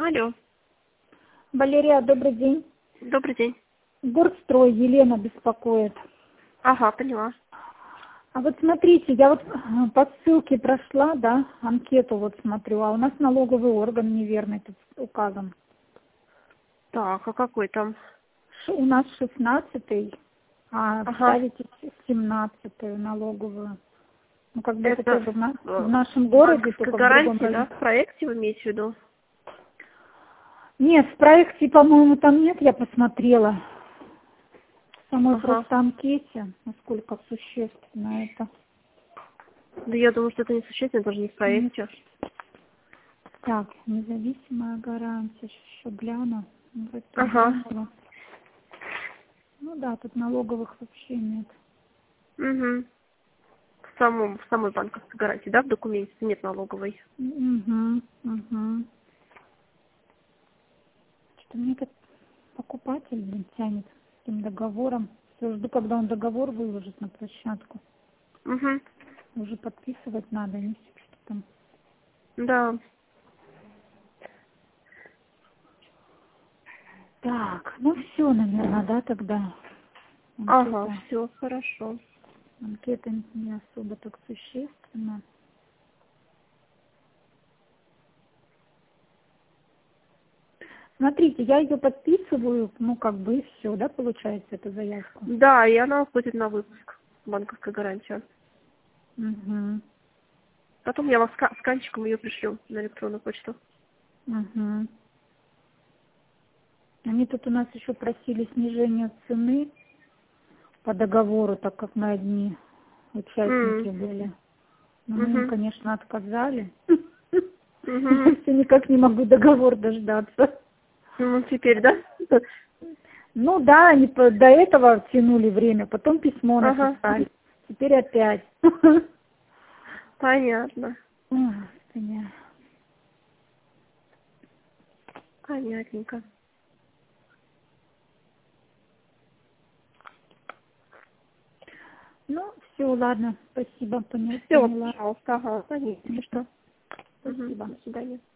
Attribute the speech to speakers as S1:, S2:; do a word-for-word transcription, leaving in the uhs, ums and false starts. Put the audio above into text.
S1: Алло.
S2: Валерия, добрый день.
S1: Добрый день.
S2: Горстрой, Елена беспокоит.
S1: Ага, поняла.
S2: А вот смотрите, я вот по ссылке прошла, да, анкету вот смотрю, а у нас налоговый орган неверный тут указан.
S1: Так, а какой там?
S2: Ш- У нас шестнадцатый, а
S1: Ага.
S2: ставите семнадцатую налоговую. Ну, как бы это
S1: Это
S2: тоже в, на-
S1: э,
S2: в нашем городе,
S1: банковская
S2: только в другом
S1: гарантия, да?
S2: районе.
S1: В проекте вы имеете в виду?
S2: Нет, в проекте, по-моему, там нет, я посмотрела. В самой
S1: Ага.
S2: просто анкете, насколько существенно это.
S1: Да я думаю, что это не существенно, даже не в
S2: Не
S1: проекте.
S2: Так, независимая гарантия, еще гляну. Вроде тут
S1: Ага.
S2: глянула. Ну да, тут налоговых вообще нет.
S1: Угу. В самом, в самой банковской гарантии, да, в документе нет налоговой.
S2: Угу, угу. Что мне этот покупатель, блин, тянет с этим договором. Все жду, когда он договор выложит на площадку.
S1: Угу.
S2: Уже подписывать надо, не все, что там.
S1: Да.
S2: Так, ну все, наверное, да, тогда.
S1: Ага,
S2: Анкета,
S1: все, хорошо.
S2: анкета не особо так существенна. Смотрите, я ее подписываю, ну как бы и все, да, получается, эту заявку.
S1: Да, и она уходит на выпуск, банковская гарантия.
S2: Угу,
S1: Потом я вам ска- сканчиком ее пришлю на электронную почту.
S2: угу. Они тут у нас еще просили снижение цены по договору, так как мы одни участники
S1: М.
S2: были. Но мы им,
S1: Угу.
S2: конечно, отказали.
S1: Угу.
S2: Я все никак не могу договор дождаться.
S1: Ну, теперь, да?
S2: Ну да, они по- до этого тянули время, потом письмо
S1: Ага,
S2: написали, теперь опять.
S1: понятно.
S2: Ой, Господи.
S1: Понятненько.
S2: Ну, все, ладно, спасибо, поня-
S1: Все,
S2: поняла.
S1: пожалуйста, ага, конечно. Угу.
S2: Спасибо.
S1: До свидания.